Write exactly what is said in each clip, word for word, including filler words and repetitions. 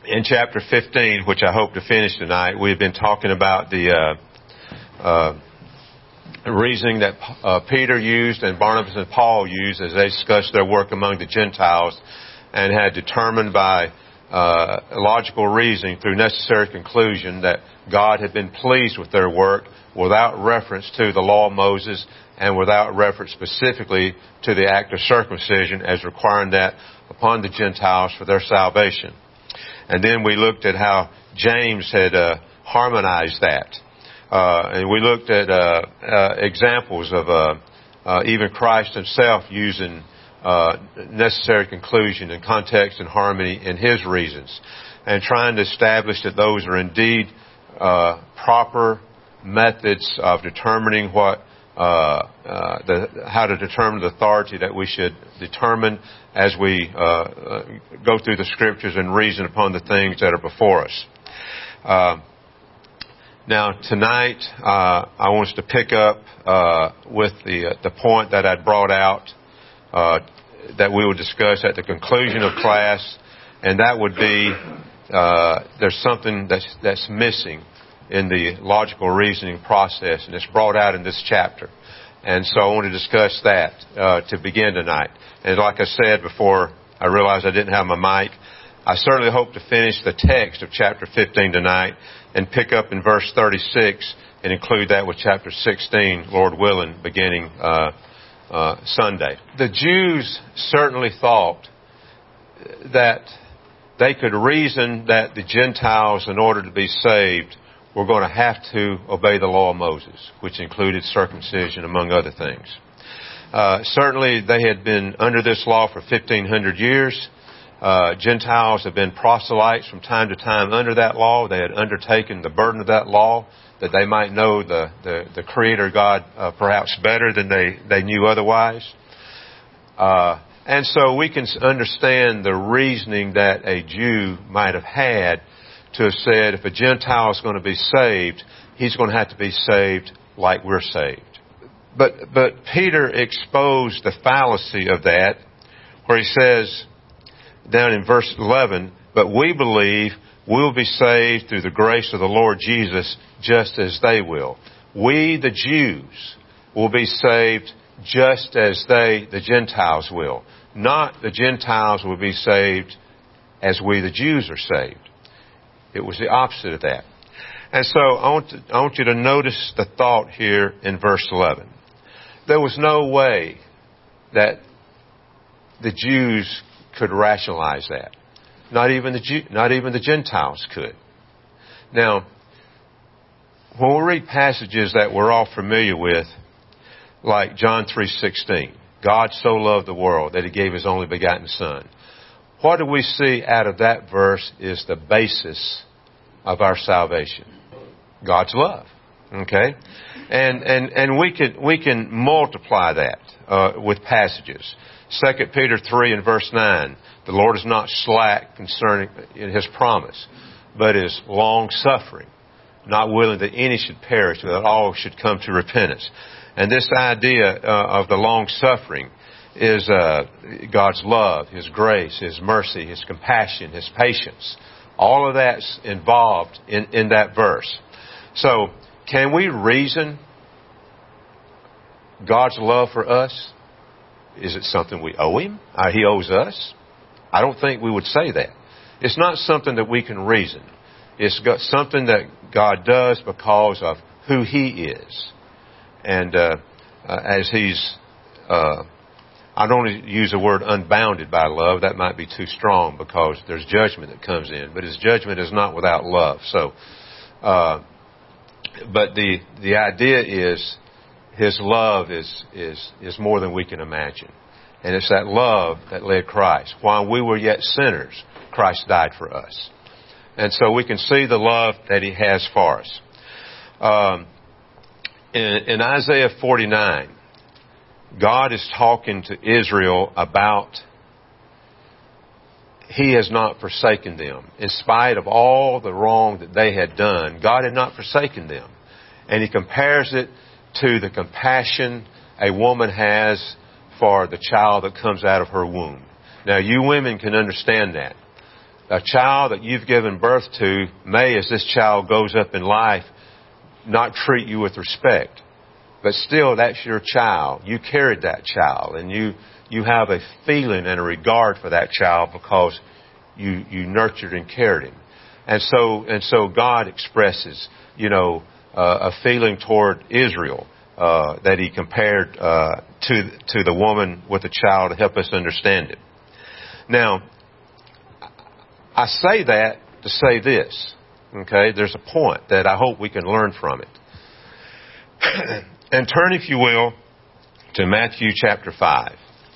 in chapter fifteen, which I hope to finish tonight, we've been talking about the uh, uh, reasoning that uh, Peter used and Barnabas and Paul used as they discussed their work among the Gentiles, and had determined by uh, logical reasoning through necessary conclusion that God had been pleased with their work without reference to the law of Moses and without reference specifically to the act of circumcision as requiring that upon the Gentiles for their salvation. And then we looked at how James had uh, harmonized that. Uh, and we looked at uh, uh, examples of uh, uh, even Christ himself using uh, necessary conclusion and context and harmony in his reasons, and trying to establish that those are indeed uh, proper methods of determining what uh, uh, the, how to determine the authority that we should determine as we uh, uh, go through the Scriptures and reason upon the things that are before us. Uh, now, tonight, uh, I want us to pick up uh, with the uh, the point that I'd brought out uh, that we will discuss at the conclusion of class, and that would be uh, there's something that's that's missing in the logical reasoning process, and it's brought out in this chapter. And so I want to discuss that uh, to begin tonight. And like I said before, I realized I didn't have my mic. I certainly hope to finish the text of chapter fifteen tonight and pick up in verse thirty-six and include that with chapter sixteen, Lord willing, beginning uh, uh, Sunday. The Jews certainly thought that they could reason that the Gentiles, in order to be saved, were going to have to obey the law of Moses, which included circumcision, among other things. Uh, certainly, they had been under this law for fifteen hundred years. Uh, Gentiles have been proselytes from time to time under that law. They had undertaken the burden of that law that they might know the, the, the Creator God uh, perhaps better than they, they knew otherwise. Uh, and so we can understand the reasoning that a Jew might have had to have said, if a Gentile is going to be saved, he's going to have to be saved like we're saved. But but Peter exposed the fallacy of that, where he says, down in verse eleven, but we believe we'll be saved through the grace of the Lord Jesus just as they will. We, the Jews, will be saved just as they, the Gentiles, will. Not the Gentiles will be saved as we, the Jews, are saved. It was the opposite of that. And so I want, to, I want you to notice the thought here in verse eleven. There was no way that the Jews could rationalize that. Not even the Jew, not even the Gentiles could. Now, when we read passages that we're all familiar with, like John three sixteen, God so loved the world that He gave His only begotten Son. What do we see out of that verse is the basis of our salvation. God's love. Okay? And, and, and we can, we can multiply that, uh, with passages. Second Peter three and verse nine, the Lord is not slack concerning in His promise, but is long suffering, not willing that any should perish, but that all should come to repentance. And this idea uh, of the long suffering is uh, God's love, His grace, His mercy, His compassion, His patience. All of that's involved in, in that verse. So, can we reason God's love for us? Is it something we owe Him? Uh, he owes us? I don't think we would say that. It's not something that we can reason. It's got something that God does because of who He is. And uh, uh, as He's... Uh, I don't want to use the word unbounded by love. That might be too strong because there's judgment that comes in. But His judgment is not without love. So, uh, but the the idea is His love is is is more than we can imagine, and it's that love that led Christ. While we were yet sinners, Christ died for us, and so we can see the love that He has for us. Um, in, in Isaiah forty-nine. God is talking to Israel about He has not forsaken them. In spite of all the wrong that they had done, God had not forsaken them. And He compares it to the compassion a woman has for the child that comes out of her womb. Now, you women can understand that. A child that you've given birth to may, as this child goes up in life, not treat you with respect. But still, that's your child. You carried that child, and you, you have a feeling and a regard for that child because you, you nurtured and cared him. And so, and so God expresses, you know, uh, a feeling toward Israel, uh, that he compared, uh, to, to the woman with the child to help us understand it. Now, I say that to say this, okay? There's a point that I hope we can learn from it. And turn, if you will, to Matthew chapter five.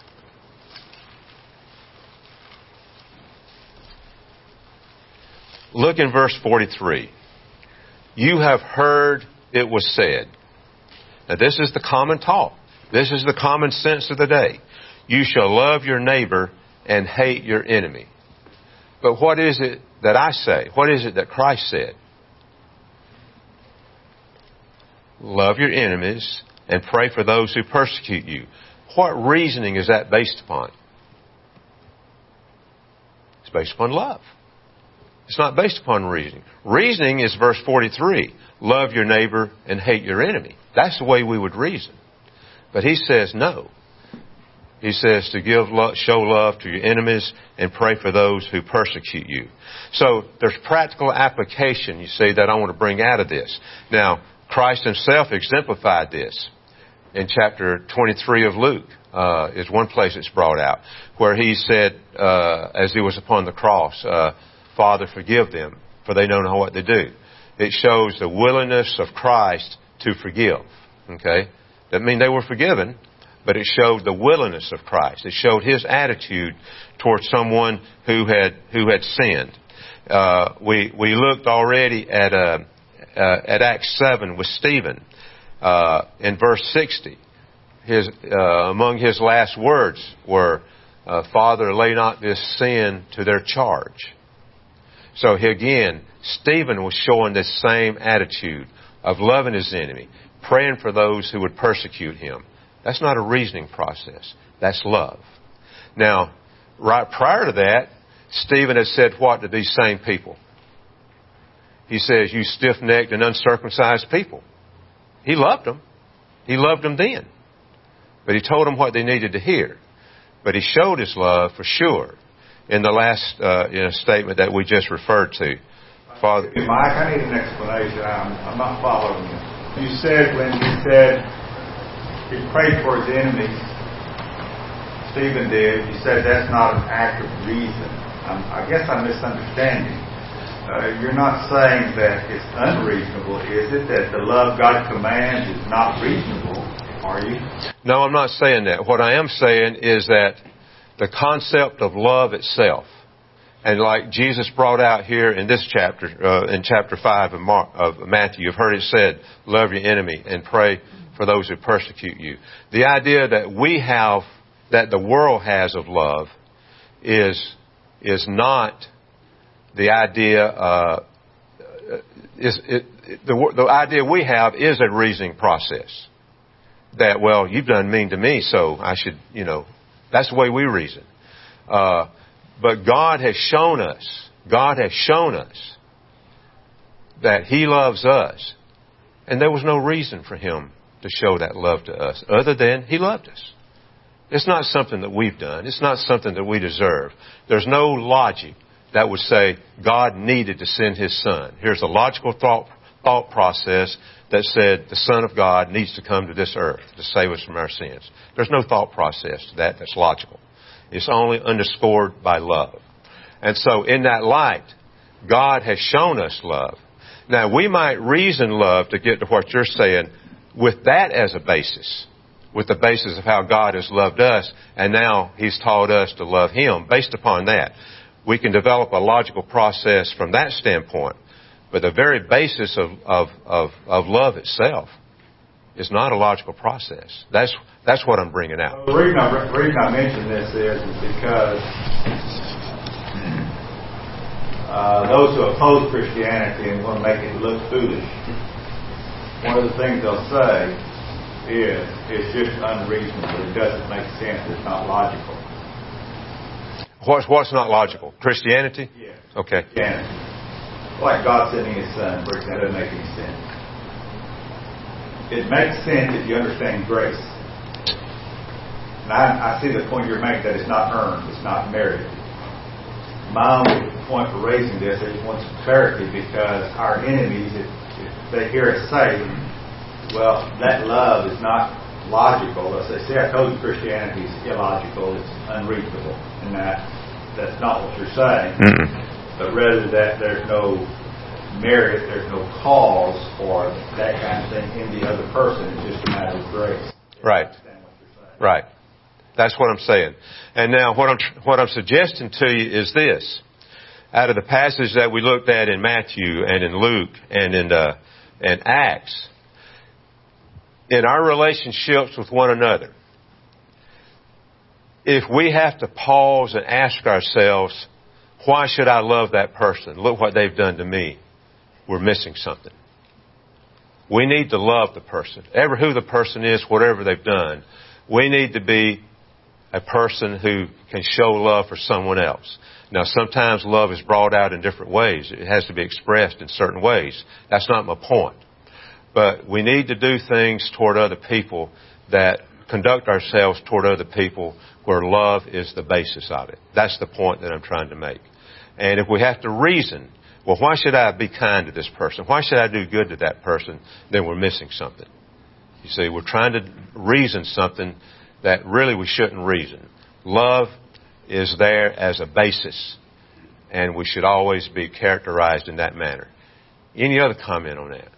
Look in verse forty-three. You have heard it was said. Now this is the common talk. This is the common sense of the day. You shall love your neighbor and hate your enemy. But what is it that I say? What is it that Christ said? Love your enemies and pray for those who persecute you. What reasoning is that based upon? It's based upon love. It's not based upon reasoning. Reasoning is verse forty-three. Love your neighbor and hate your enemy. That's the way we would reason. But he says no. He says to give love, show love to your enemies and pray for those who persecute you. So there's practical application, you see, that I want to bring out of this. Now, Christ himself exemplified this in chapter twenty-three of Luke. Uh, is one place it's brought out where he said, uh, as he was upon the cross, uh, Father, forgive them, for they don't know what they do. It shows the willingness of Christ to forgive. Okay? That means they were forgiven, but it showed the willingness of Christ. It showed his attitude towards someone who had who had sinned. Uh, we we looked already at uh, uh, at Acts seven with Stephen uh, in verse sixty. His uh, among his last words were, uh, "Father, lay not this sin to their charge." So he, again, Stephen was showing this same attitude of loving his enemy, praying for those who would persecute him. That's not a reasoning process. That's love. Now, right prior to that, Stephen had said what to these same people? He says, you stiff-necked and uncircumcised people. He loved them. He loved them then. But he told them what they needed to hear. But he showed his love for sure in the last uh, you know, statement that we just referred to. Father, Mike, I need an explanation. I'm, I'm not following you. You said when you said he prayed for his enemies, Stephen did, you said that's not an act of reason. I'm, I guess I'm misunderstanding. Uh, you're not saying that it's unreasonable, is it? That the love God commands is not reasonable, are you? No, I'm not saying that. What I am saying is that the concept of love itself, and like Jesus brought out here in this chapter, uh, in chapter five of, Mark, of Matthew, you've heard it said, love your enemy and pray for those who persecute you. The idea that we have, that the world has of love is, is not the idea, uh, is, it, the, the idea we have is a reasoning process. That, well, you've done mean to me, so I should, you know, that's the way we reason. Uh, but God has shown us, God has shown us that He loves us. And there was no reason for Him to show that love to us other than He loved us. It's not something that we've done. It's not something that we deserve. There's no logic that would say God needed to send His Son. Here's a logical thought, thought process that said the Son of God needs to come to this earth to save us from our sins. There's no thought process to that that's logical. It's only underscored by love. And so in that light, God has shown us love. Now, we might reason love to get to what you're saying with that as a basis, with the basis of how God has loved us, and now He's taught us to love Him. Based upon that, we can develop a logical process from that standpoint. But the very basis of, of, of, of love itself is not a logical process. That's that's what I'm bringing out. The reason I, the reason I mention this is, is because uh, those who oppose Christianity and want to make it look foolish, one of the things they'll say is it's just unreasonable. It doesn't make sense. It's not logical. What's, what's not logical? Christianity? Yeah. Okay. Christianity. Like God sending His Son, for example, that doesn't make any sense. It makes sense if you understand grace. And I, I see the point you're making, that it's not earned, it's not merited. My only point for raising this, I just want some clarity, because our enemies, if, if they hear us say, well, that love is not logical, as they say, I told you Christianity is illogical, it's unreasonable, and that that's not what you're saying. Mm-mm. But rather that there's no merit, there's no cause for that kind of thing in the other person. It's just a matter of grace. Right. Right. That's what I'm saying. And now what I'm what I'm suggesting to you is this. Out of the passage that we looked at in Matthew and in Luke and in uh, in Acts, in our relationships with one another, if we have to pause and ask ourselves, why should I love that person? Look what they've done to me. We're missing something. We need to love the person. Ever who the person is, whatever they've done, we need to be a person who can show love for someone else. Now, sometimes love is brought out in different ways. It has to be expressed in certain ways. That's not my point. But we need to do things toward other people, that conduct ourselves toward other people where love is the basis of it. That's the point that I'm trying to make. And if we have to reason, well, why should I be kind to this person? Why should I do good to that person? Then we're missing something. You see, we're trying to reason something that really we shouldn't reason. Love is there as a basis, and we should always be characterized in that manner. Any other comment on that?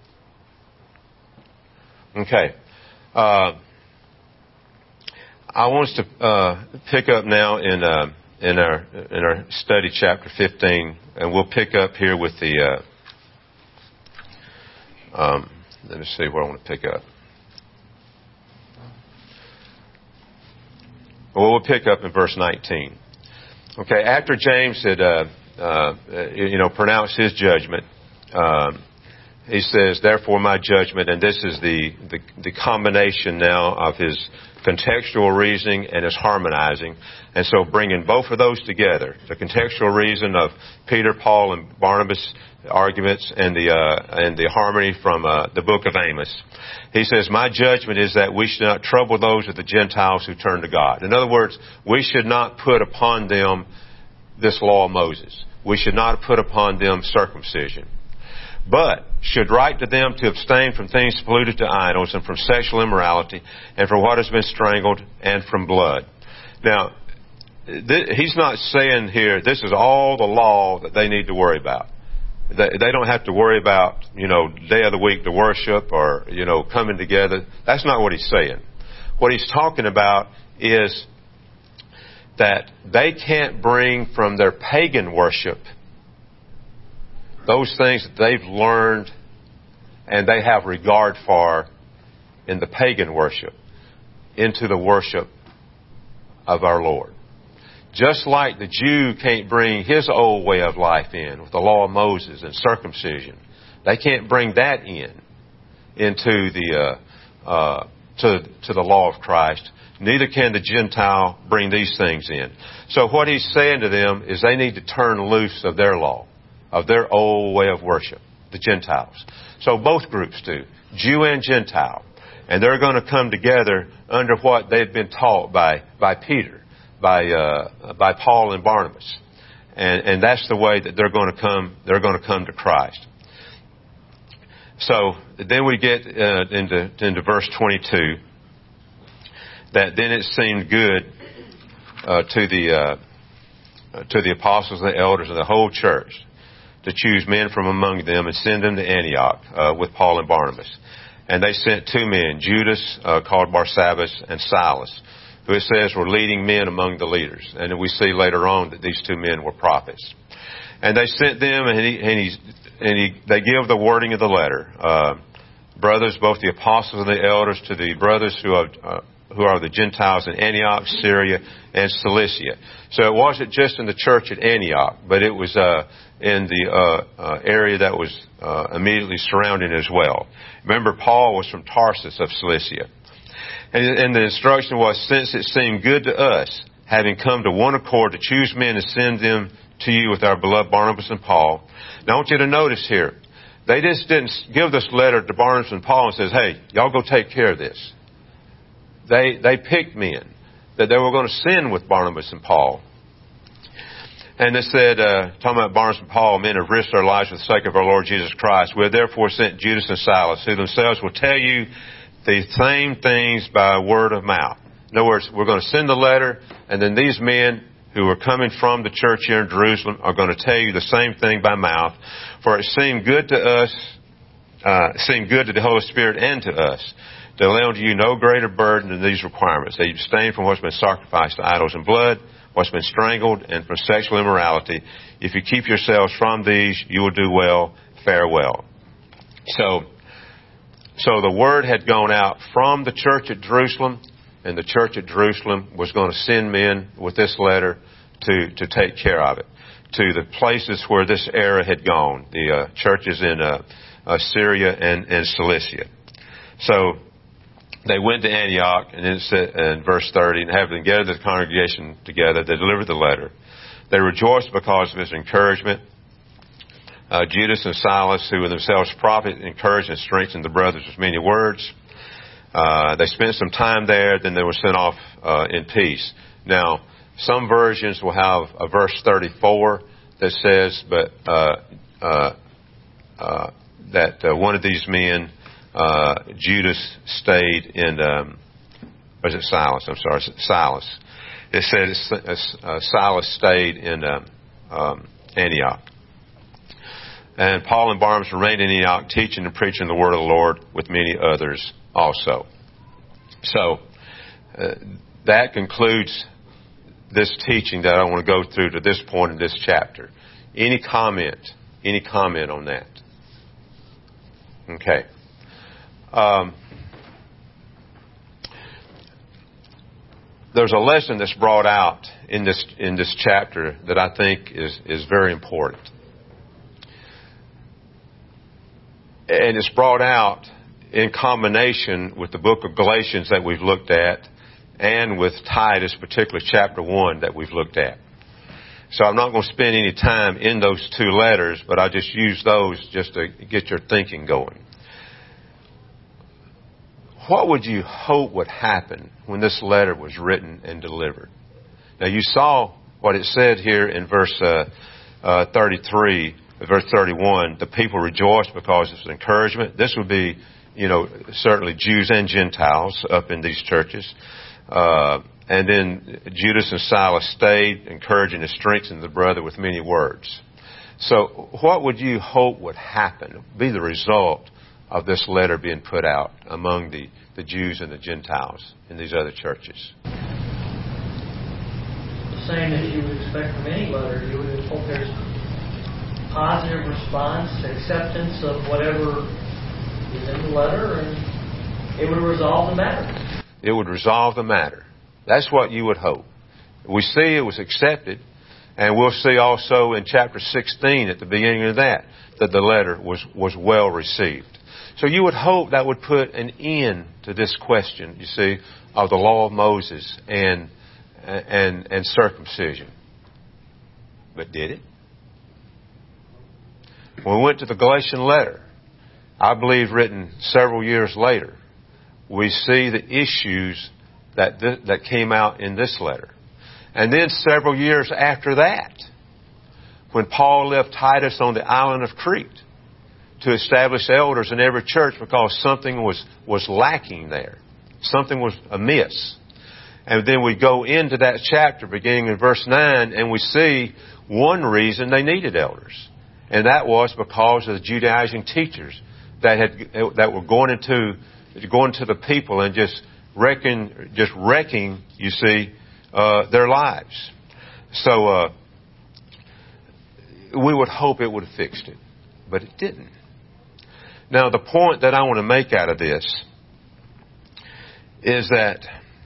Okay. Uh, I want us to uh, pick up now in uh, in our in our study, chapter fifteen, and we'll pick up here with the. Uh, um, let me see where I want to pick up. Well, we'll pick up in verse nineteen. Okay, after James had, uh, uh, you know, pronounced his judgment, um, he says, "Therefore, my judgment," and this is the, the the combination now of his contextual reasoning and his harmonizing, and so bringing both of those together, the contextual reason of Peter, Paul, and Barnabas arguments, and the uh, and the harmony from uh, the book of Amos. He says, "My judgment is that we should not trouble those of the Gentiles who turn to God." In other words, we should not put upon them this law of Moses. We should not put upon them circumcision, but should write to them to abstain from things polluted to idols, and from sexual immorality, and from what has been strangled, and from blood. Now, th- he's not saying here, this is all the law that they need to worry about. They, they don't have to worry about, you know, day of the week to worship, or, you know, coming together. That's not what he's saying. What he's talking about is that they can't bring from their pagan worship those things that they've learned and they have regard for in the pagan worship into the worship of our Lord. Just like the Jew can't bring his old way of life in with the law of Moses and circumcision, they can't bring that in into the uh, uh, to to the law of Christ. Neither can the Gentile bring these things in. So what he's saying to them is they need to turn loose of their law, of their old way of worship, the Gentiles. So both groups do, Jew and Gentile. And they're going to come together under what they've been taught by, by Peter, by, uh, by Paul and Barnabas. And, and that's the way that they're going to come, they're going to come to Christ. So then we get uh, into, into verse twenty-two, that then it seemed good uh, to the, uh, to the apostles and the elders and the whole church to choose men from among them and send them to Antioch uh, with Paul and Barnabas. And they sent two men, Judas, uh, called Barsabbas, and Silas, who it says were leading men among the leaders. And we see later on that these two men were prophets. And they sent them, and, he, and, he's, and he, they give the wording of the letter. Uh, brothers, both the apostles and the elders, to the brothers who are, uh, who are the Gentiles in Antioch, Syria, and Cilicia. So it wasn't just in the church at Antioch, but it was uh, in the uh, uh, area that was uh, immediately surrounding as well. Remember, Paul was from Tarsus of Cilicia. And, and the instruction was, since it seemed good to us having come to one accord to choose men and send them to you with our beloved Barnabas and Paul. Now I want you to notice here, they just didn't give this letter to Barnabas and Paul and says, hey, y'all go take care of this. They, they picked men that they were going to send with Barnabas and Paul. And they said, uh, talking about Barnabas and Paul, men have risked their lives for the sake of our Lord Jesus Christ. We have therefore sent Judas and Silas, who themselves will tell you the same things by word of mouth. In other words, we're going to send the letter, and then these men who are coming from the church here in Jerusalem are going to tell you the same thing by mouth. For it seemed good to us, uh, it seemed good to the Holy Spirit and to us to lay unto you no greater burden than these requirements, that you abstain from what's been sacrificed to idols and blood, what's been strangled, and from sexual immorality. If you keep yourselves from these, you will do well, fare well. So, so the word had gone out from the church at Jerusalem, and the church at Jerusalem was going to send men with this letter to, to take care of it, to the places where this era had gone, the uh, churches in uh, uh, Syria and, and Cilicia. So they went to Antioch, and then it said in verse thirty, and having gathered the congregation together, they delivered the letter. They rejoiced because of his encouragement. Uh, Judas and Silas, who were themselves prophets, encouraged and strengthened the brothers with many words. Uh, they spent some time there, then they were sent off uh, in peace. Now, some versions will have a verse thirty-four that says, but uh, uh, uh, that uh, one of these men, uh, Judas, stayed in, um, or is it Silas? I'm sorry, Silas. It says uh, Silas stayed in um, um, Antioch. And Paul and Barnabas remained in Antioch, teaching and preaching the word of the Lord with many others also. So, uh, that concludes this teaching that I want to go through to this point in this chapter. Any comment? Any comment on that? Okay. Um, there's a lesson that's brought out in this in this chapter that I think is is very important, and it's brought out in combination with the book of Galatians that we've looked at, and with Titus, particularly chapter one that we've looked at. So I'm not going to spend any time in those two letters, but I just use those just to get your thinking going. What would you hope would happen when this letter was written and delivered? Now you saw what it said here in verse uh, uh, thirty-three, verse thirty-one. The people rejoiced because of its encouragement. This would be, you know, certainly Jews and Gentiles up in these churches. Uh, and then Judas and Silas stayed, encouraging and strengthening the brother with many words. So what would you hope would happen, be the result of this letter being put out among the, the Jews and the Gentiles in these other churches? The same as you would expect from any letter. You would hope there's positive response, acceptance of whatever is in the letter, and it would resolve the matter. It would resolve the matter. That's what you would hope. We see it was accepted, and we'll see also in chapter sixteen at the beginning of that, that the letter was, was well received. So you would hope that would put an end to this question, you see, of the law of Moses and, and, and circumcision. But did it? When we went to the Galatian letter, I believe written several years later, we see the issues that th- that came out in this letter. And then several years after that, when Paul left Titus on the island of Crete to establish elders in every church because something was, was lacking there. Something was amiss. And then we go into that chapter beginning in verse nine, and we see one reason they needed elders. And that was because of the Judaizing teachers that had that were going into going to the people and just wrecking, just wrecking, you see, uh, their lives. So uh, we would hope it would have fixed it, but it didn't. Now, the point that I want to make out of this is that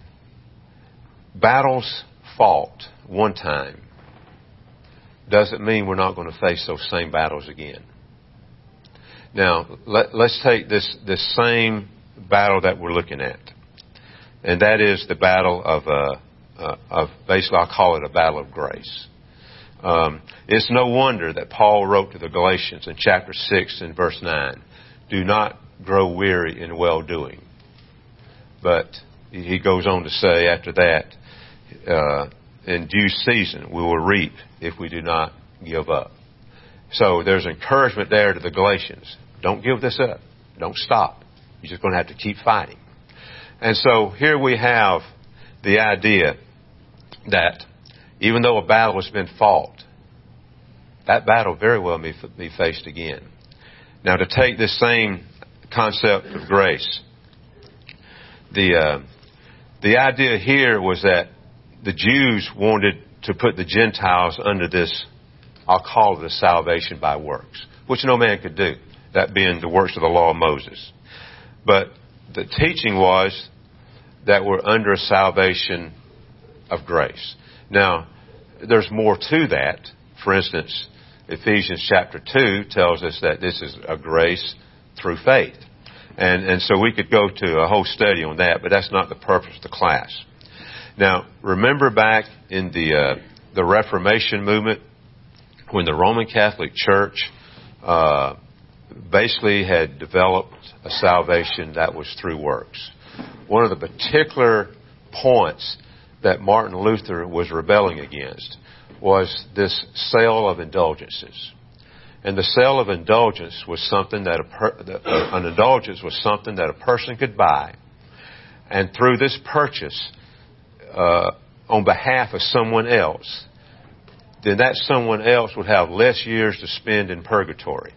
battles fought one time doesn't mean we're not going to face those same battles again. Now, let, let's take this, this same battle that we're looking at. And that is the battle of, uh, uh, of basically, I'll call it a battle of grace. Um, it's no wonder that Paul wrote to the Galatians in chapter six and verse nine, do not grow weary in well-doing. But he goes on to say after that, uh, in due season we will reap if we do not give up. So there's encouragement there to the Galatians. Don't give this up. Don't stop. You're just going to have to keep fighting. And so here we have the idea that even though a battle has been fought, that battle very well may be faced again. Now, to take this same concept of grace, the uh, the idea here was that the Jews wanted to put the Gentiles under this, I'll call it a salvation by works, which no man could do, that being the works of the law of Moses. But the teaching was that we're under a salvation of grace. Now, there's more to that. For instance, Ephesians chapter two tells us that this is a grace through faith. And, and so we could go to a whole study on that, but that's not the purpose of the class. Now, remember back in the, uh, the Reformation movement, when the Roman Catholic Church, uh, basically had developed a salvation that was through works. One of the particular points that Martin Luther was rebelling against was this sale of indulgences. And the sale of indulgence was something that a per, that an indulgence was something that a person could buy, and through this purchase, uh, on behalf of someone else, then that someone else would have less years to spend in purgatory.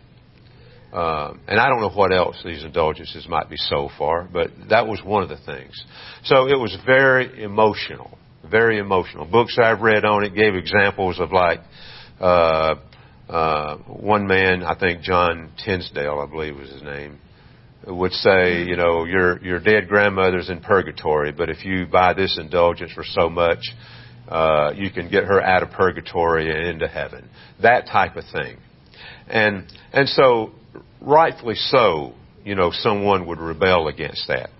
Um, and I don't know what else these indulgences might be sold for, but that was one of the things. So it was very emotional, very emotional. Books I've read on it gave examples of like, uh, uh, one man, I think John Tinsdale, I believe was his name, would say, you know, your, your dead grandmother's in purgatory, but if you buy this indulgence for so much, uh, you can get her out of purgatory and into heaven. That type of thing. And, and so, rightfully so, you know, someone would rebel against that.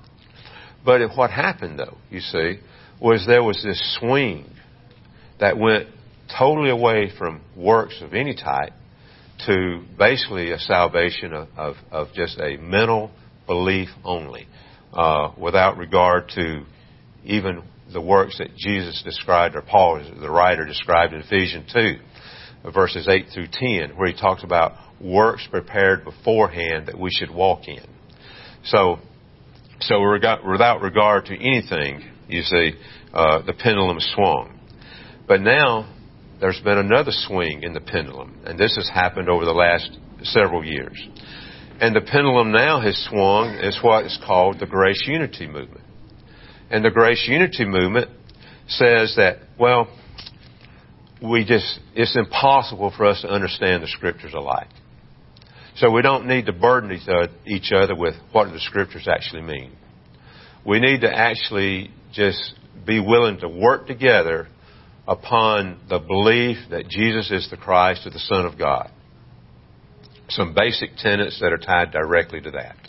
But what happened, though, you see, was there was this swing that went totally away from works of any type to basically a salvation of, of, of just a mental belief only, uh, without regard to even the works that Jesus described, or Paul, the writer, described in Ephesians two, verses eight through ten, where he talks about works prepared beforehand that we should walk in. So, so without regard to anything, you see, uh, the pendulum swung. But now, there's been another swing in the pendulum, and this has happened over the last several years. And the pendulum now has swung as what is called the Grace Unity Movement. And the Grace Unity Movement says that, well, we just, it's impossible for us to understand the Scriptures alike. So we don't need to burden each other with what do the Scriptures actually mean. We need to actually just be willing to work together upon the belief that Jesus is the Christ or the Son of God. Some basic tenets that are tied directly to that.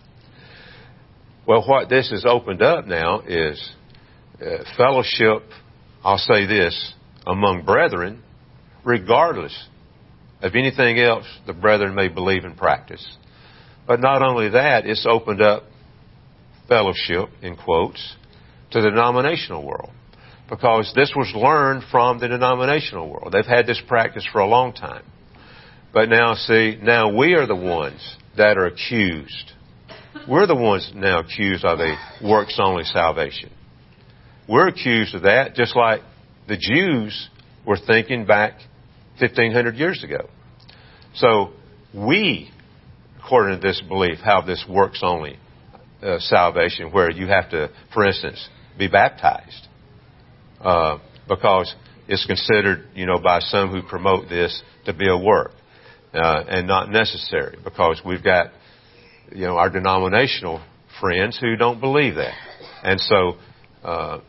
Well, what this has opened up now is uh, fellowship, I'll say this, among brethren, regardless of anything else the brethren may believe and practice. But not only that, it's opened up fellowship, in quotes, to the denominational world. Because this was learned from the denominational world. They've had this practice for a long time. But now, see, now we are the ones that are accused. We're the ones now accused of a works-only salvation. We're accused of that just like the Jews were thinking back fifteen hundred years ago. So we, according to this belief, have this works-only uh, salvation where you have to, for instance, be baptized. Uh, because it's considered, you know, by some who promote this to be a work, uh, and not necessary, because we've got, you know, our denominational friends who don't believe that. And so, uh,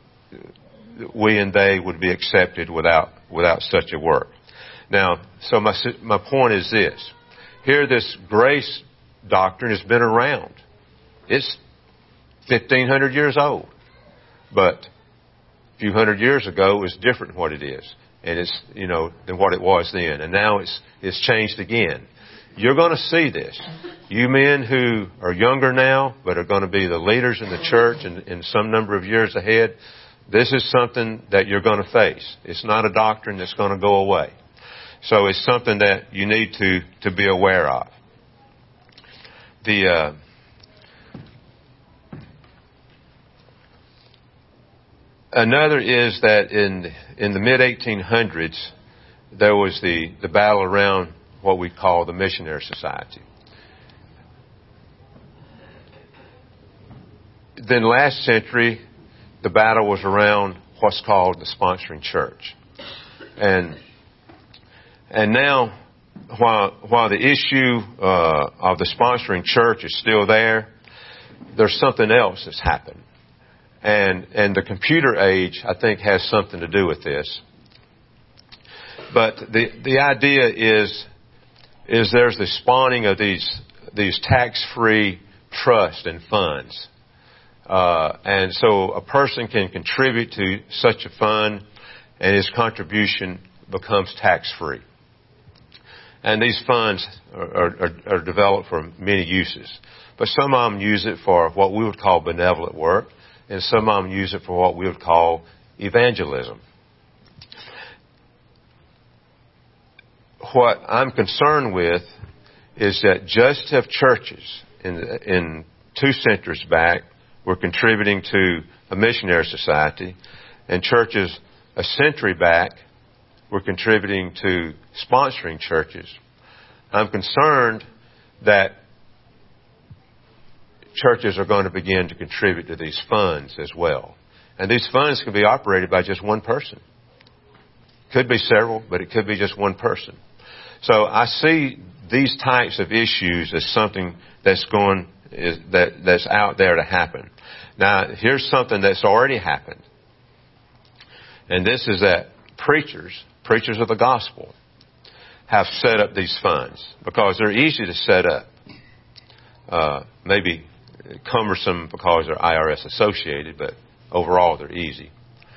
we and they would be accepted without, without such a work. Now, so my, my point is this. Here, this grace doctrine has been around. It's fifteen hundred years old. But a few hundred years ago is different than what it is. And it's, you know, than what it was then. And now it's, it's changed again. You're going to see this. You men who are younger now, but are going to be the leaders in the church in, in some number of years ahead, this is something that you're going to face. It's not a doctrine that's going to go away. So it's something that you need to, to be aware of. The, uh, another is that in, in the mid eighteen hundreds, there was the, the battle around what we call the Missionary Society. Then last century, the battle was around what's called the sponsoring church. And and now, while while the issue uh, of the sponsoring church is still there, there's something else that's happened. And and the computer age, I think, has something to do with this. But the the idea is is there's the spawning of these these tax-free trusts and funds. Uh, and so a person can contribute to such a fund and his contribution becomes tax-free. And these funds are, are, are developed for many uses. But some of them use it for what we would call benevolent work, and some of them use it for what we would call evangelism. What I'm concerned with is that just as churches in, in two centuries back were contributing to a missionary society, and churches a century back were contributing to sponsoring churches, I'm concerned that churches are going to begin to contribute to these funds as well. And these funds can be operated by just one person. Could be several, but it could be just one person. So I see these types of issues as something that's going, is, that, that's out there to happen. Now, here's something that's already happened. And this is that preachers, preachers of the gospel, have set up these funds because they're easy to set up. Uh, maybe cumbersome because they're I R S associated, but overall they're easy.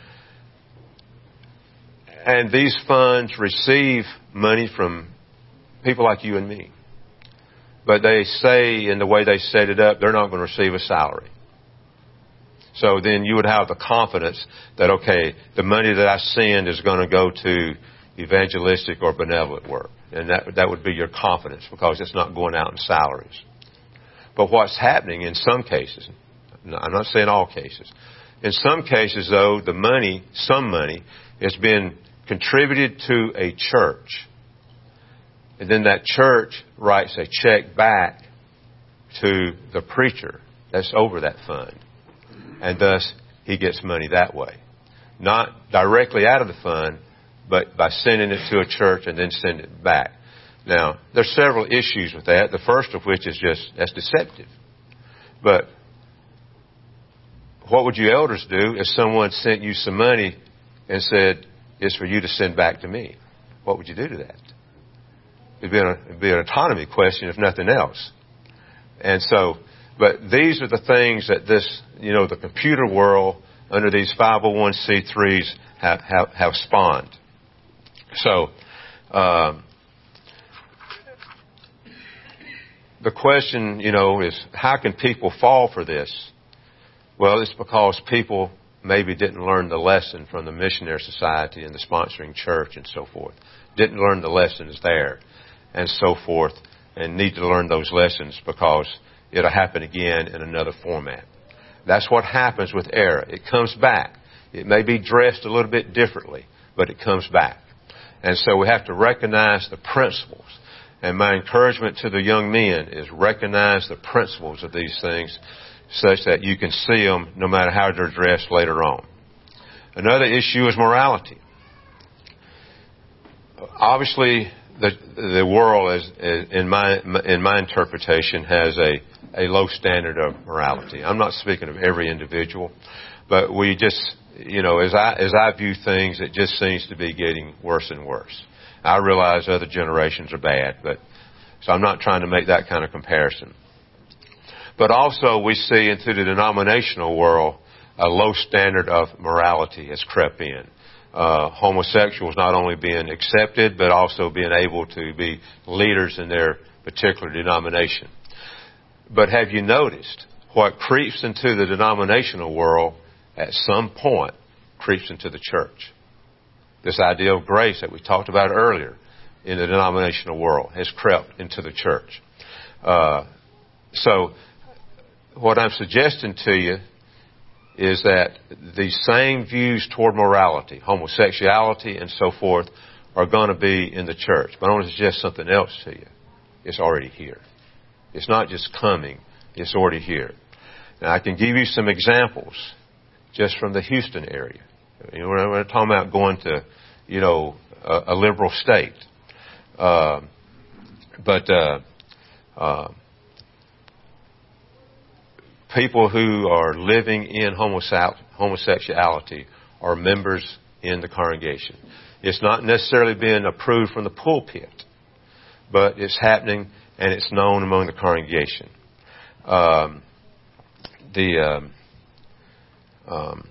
And these funds receive money from people like you and me. But they say in the way they set it up, they're not going to receive a salary. So then you would have the confidence that, okay, the money that I send is going to go to evangelistic or benevolent work. And that, that would be your confidence because it's not going out in salaries. But what's happening in some cases, I'm not saying all cases, in some cases, though, the money, some money, has been contributed to a church. And then that church writes a check back to the preacher that's over that fund. And thus, he gets money that way. Not directly out of the fund, but by sending it to a church and then sending it back. Now, there's several issues with that. The first of which is just, that's deceptive. But what would you elders do if someone sent you some money and said, it's for you to send back to me? What would you do to that? It'd be an, it'd be an autonomy question, if nothing else. And so, but these are the things that this, you know, the computer world under these five oh one c threes have, have, have spawned. So, um, the question, you know, is how can people fall for this? Well, it's because people maybe didn't learn the lesson from the missionary society and the sponsoring church and so forth. Didn't learn the lessons there and so forth, and need to learn those lessons because it'll happen again in another format. That's what happens with error. It comes back. It may be dressed a little bit differently, but it comes back. And so we have to recognize the principles. And my encouragement to the young men is recognize the principles of these things such that you can see them no matter how they're dressed later on. Another issue is morality. Obviously, the the world, is, is in my in my interpretation, has a, a low standard of morality. I'm not speaking of every individual, but we just, you know, as I as I view things, it just seems to be getting worse and worse. I realize other generations are bad, but so I'm not trying to make that kind of comparison. But also we see into the denominational world a low standard of morality has crept in. Uh, homosexuals not only being accepted, but also being able to be leaders in their particular denomination. But have you noticed what creeps into the denominational world at some point creeps into the church? This idea of grace that we talked about earlier in the denominational world has crept into the church. Uh, so what I'm suggesting to you is that the same views toward morality, homosexuality and so forth, are going to be in the church. But I want to suggest something else to you. It's already here. It's not just coming. It's already here. Now, I can give you some examples just from the Houston area. You know, we're not talking about going to, you know, a, a liberal state. Uh, but uh, uh, people who are living in homosexuality are members in the congregation. It's not necessarily being approved from the pulpit, but it's happening and it's known among the congregation. Um, the um, um,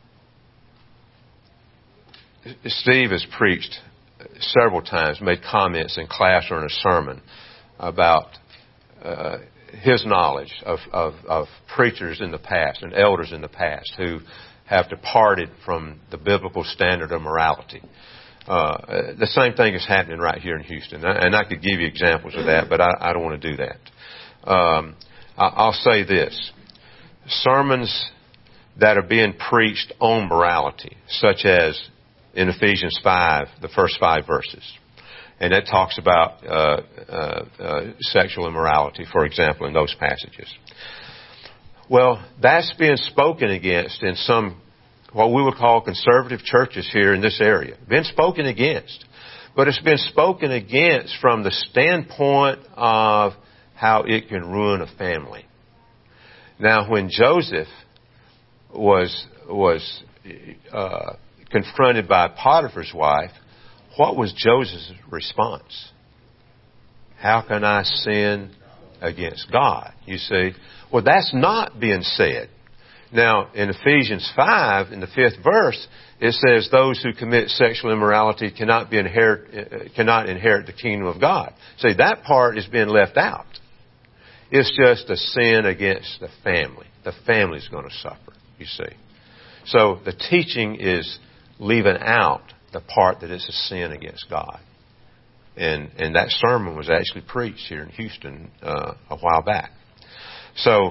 Steve has preached several times, made comments in class or in a sermon about uh, his knowledge of, of, of preachers in the past and elders in the past who have departed from the biblical standard of morality. Uh, the same thing is happening right here in Houston. And I could give you examples of that, but I, I don't want to do that. Um, I, I'll say this. Sermons that are being preached on morality, such as in Ephesians five, the first five verses. And that talks about uh, uh, uh, sexual immorality, for example, in those passages. Well, that's being spoken against in some, what we would call conservative churches here in this area. Been spoken against. But it's been spoken against from the standpoint of how it can ruin a family. Now, when Joseph was, was uh, confronted by Potiphar's wife, what was Joseph's response? How can I sin against God? You see, well, that's not being said. Now, in Ephesians five, in the fifth verse, it says those who commit sexual immorality cannot be inherit, uh, cannot inherit the kingdom of God. See, that part is being left out. It's just a sin against the family. The family's going to suffer, you see. So the teaching is leaving out the part that it's a sin against God. And and that sermon was actually preached here in Houston uh, a while back. So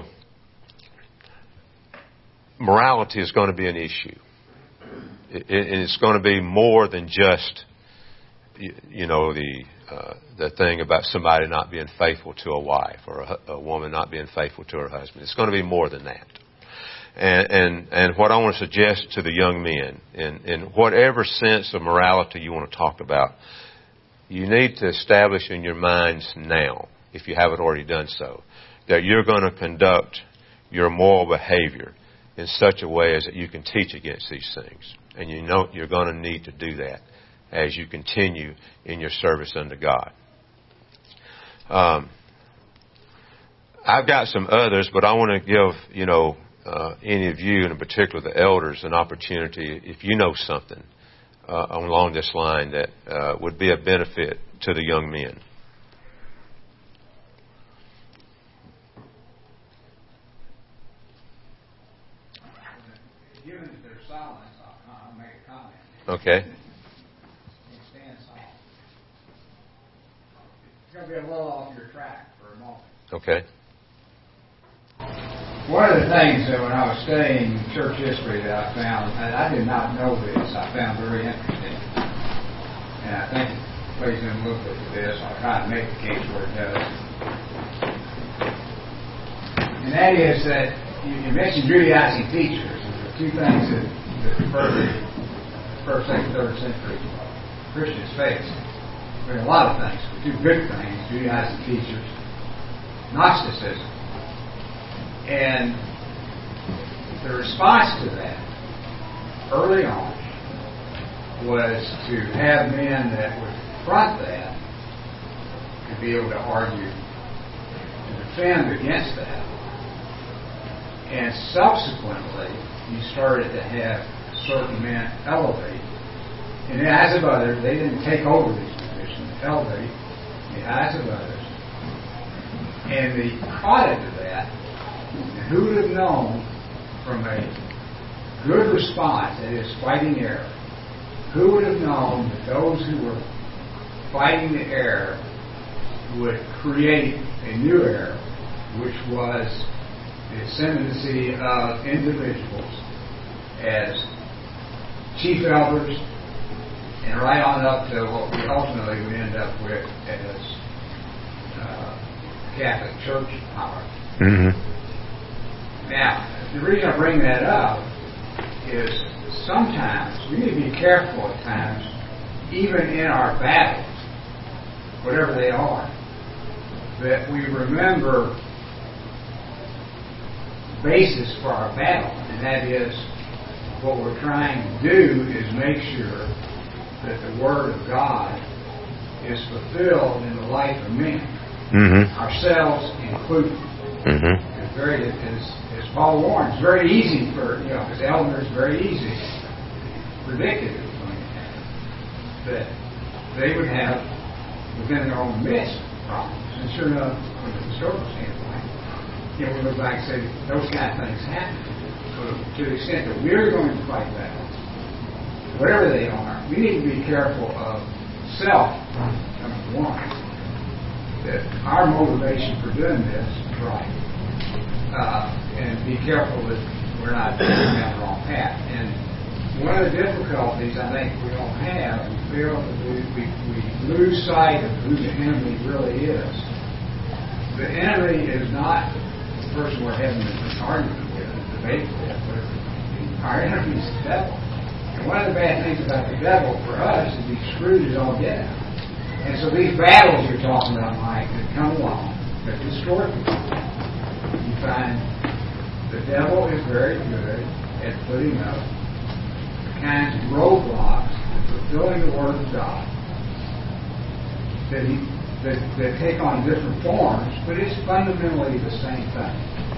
morality is going to be an issue. It, it, and it's going to be more than just, you, you know, the uh, the thing about somebody not being faithful to a wife or a, a woman not being faithful to her husband. It's going to be more than that. And, and, and what I want to suggest to the young men, in, in whatever sense of morality you want to talk about, you need to establish in your minds now, if you haven't already done so, that you're going to conduct your moral behavior in such a way as that you can teach against these things. And you know you're going to need to do that as you continue in your service unto God. Um, I've got some others, but I want to give, you know, Uh, any of you, and in particular the elders, an opportunity, if you know something uh, along this line that uh, would be a benefit to the young men. Given their silence, I'll, I'll make a comment. Okay. Stand silent. It's going to be a little off your track for a moment. Okay. One of the things that when I was studying church history that I found, and I did not know this, I found very interesting. And I think it plays in a little bit to this. I'll try to make the case where it does. And that is that you, you mentioned Judaizing teachers. And the two things that, that refer to the first, second, third century Christians faced. There are a lot of things. Two good things, Judaizing teachers, Gnosticism. And the response to that, early on, was to have men that would confront that and be able to argue and defend against that. And subsequently, you started to have certain men elevate. In the eyes of others, they didn't take over these positions, elevate in the eyes of others. And the product of that, who would have known from a good response, that is, fighting error, who would have known that those who were fighting the error would create a new error, which was the ascendancy of individuals as chief elders, and right on up to what we ultimately would end up with as uh, Catholic Church power. Mm-hmm. Now, the reason I bring that up is sometimes we need to be careful at times, even in our battles, whatever they are, that we remember the basis for our battle, and that is what we're trying to do is make sure that the Word of God is fulfilled in the life of men, Mm-hmm. ourselves included. Mm-hmm. It's very, as, as Paul warns, it's very easy for, you know, as elders, very easy, predicted it was going to happen, that they would have within their own midst problems. And sure enough, from a historical standpoint, you know, we look back and say those kind of things happen. So to the extent that we're going to fight battles, whatever they are, we need to be careful of self, number one, that our motivation for doing this is right. Uh, and be careful that we're not going down the wrong path. And one of the difficulties I think we all have, we feel that we, we, we lose sight of who the enemy really is. The enemy is not the person we're having an argument with, a debate with, but our enemy is the devil. And one of the bad things about the devil for us is he's screwed as all get out. And so these battles you're talking about, Mike, that come along, that destroy people, you find the devil is very good at putting up the kinds of roadblocks to fulfilling the Word of God that, he, that, that take on different forms, but it's fundamentally the same thing.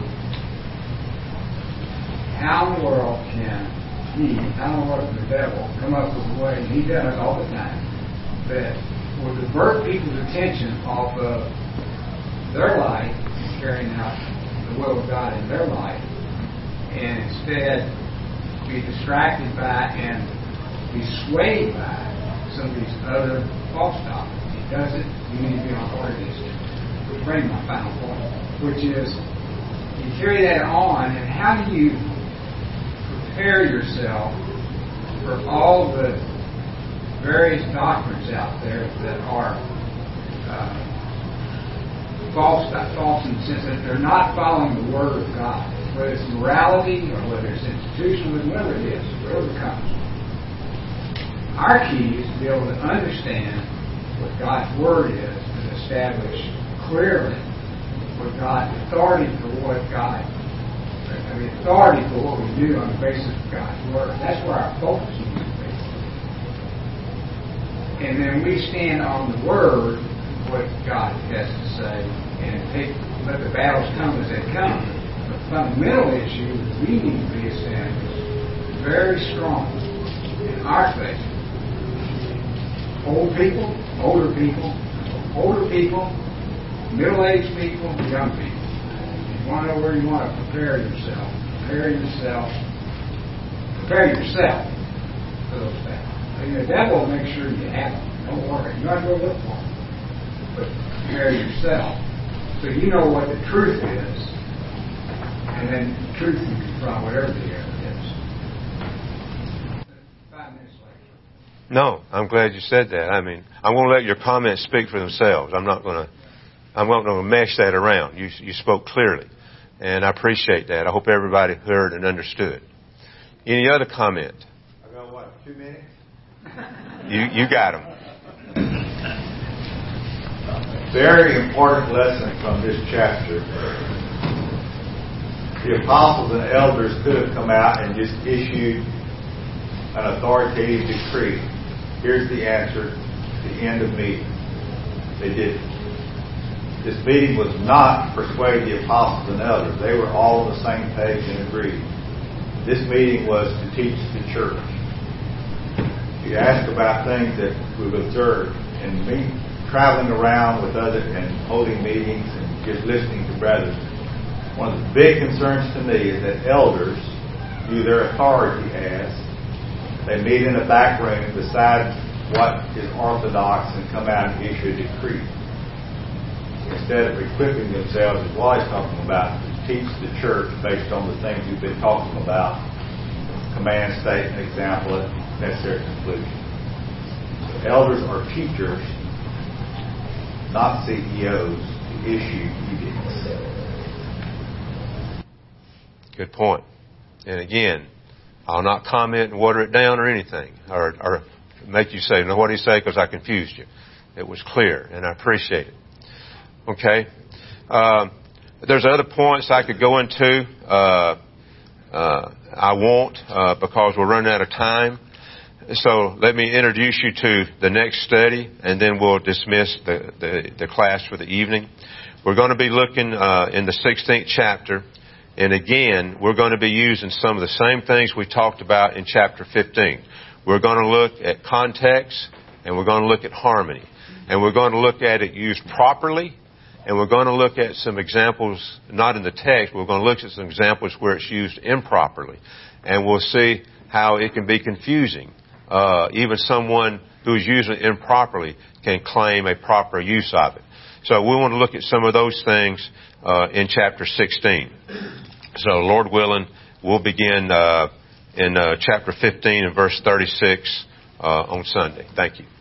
How in the world can he, I don't know what the devil, come up with a way, and he does all the time, that will divert people's attention off of their life and carrying out the will of God in their life, and instead be distracted by and be swayed by some of these other false doctrines. He does it, you need to be on board this. Which brings my final point, which is you carry that on, and how do you prepare yourself for all the various doctrines out there that are uh, false, false in the sense that they're not following the Word of God, whether it's morality or whether it's institutionalism, whatever it is, whatever it comes. Our key is to be able to understand what God's Word is and establish clearly what God's authority for what God, I mean, authority for what we do on the basis of God's Word. That's where our focus is. And then we stand on the Word, what God has to say, and take let the battles come as they come. The fundamental issue is we need to be established very strong in our faith. Old people, older people, older people, middle-aged people, young people. You want to know where you want to prepare yourself. Prepare yourself. Prepare yourself for those battles. The devil will make sure you have them. Don't worry. You're not going to look for them. But prepare yourself so you know what the truth is. And then the truth can confront whatever the error is. Five minutes later. No, I'm glad you said that. I mean, I'm going to let your comments speak for themselves. I'm not going to, I'm not going to mesh that around. You, you spoke clearly. And I appreciate that. I hope everybody heard and understood. Any other comment? I got what, two minutes? You you got them. Very important lesson from this chapter. The apostles and elders could have come out and just issued an authoritative decree. Here's the answer, the end of meeting. They didn't. This meeting was not to persuade the apostles and elders. They were all on the same page and agreed. This meeting was to teach the church. You ask about things that we've observed, and me traveling around with others and holding meetings and just listening to brothers. One of the big concerns to me is that elders view their authority as they meet in a back room, decide what is orthodox, and come out and issue a decree. Instead of equipping themselves, as Wally's talking about, to teach the church based on the things we've been talking about, command, statement, example, and necessary conclusion. So elders are teachers, not C E Os, to issue edicts. Good point. And again, I'll not comment and water it down or anything, or, or make you say, no, what did he say? Because I confused you. It was clear, and I appreciate it. Okay. Um, there's other points I could go into. Uh, uh, I won't uh, because we're running out of time. So let me introduce you to the next study, and then we'll dismiss the, the, the class for the evening. We're going to be looking uh, in the sixteenth chapter. And again, we're going to be using some of the same things we talked about in chapter fifteen. We're going to look at context, and we're going to look at harmony. And we're going to look at it used properly, and we're going to look at some examples, not in the text, we're going to look at some examples where it's used improperly. And we'll see how it can be confusing. Uh, even someone who is using it improperly can claim a proper use of it. So we want to look at some of those things uh, in chapter sixteen. So, Lord willing, we'll begin uh, in uh, chapter fifteen and verse thirty-six uh, on Sunday. Thank you.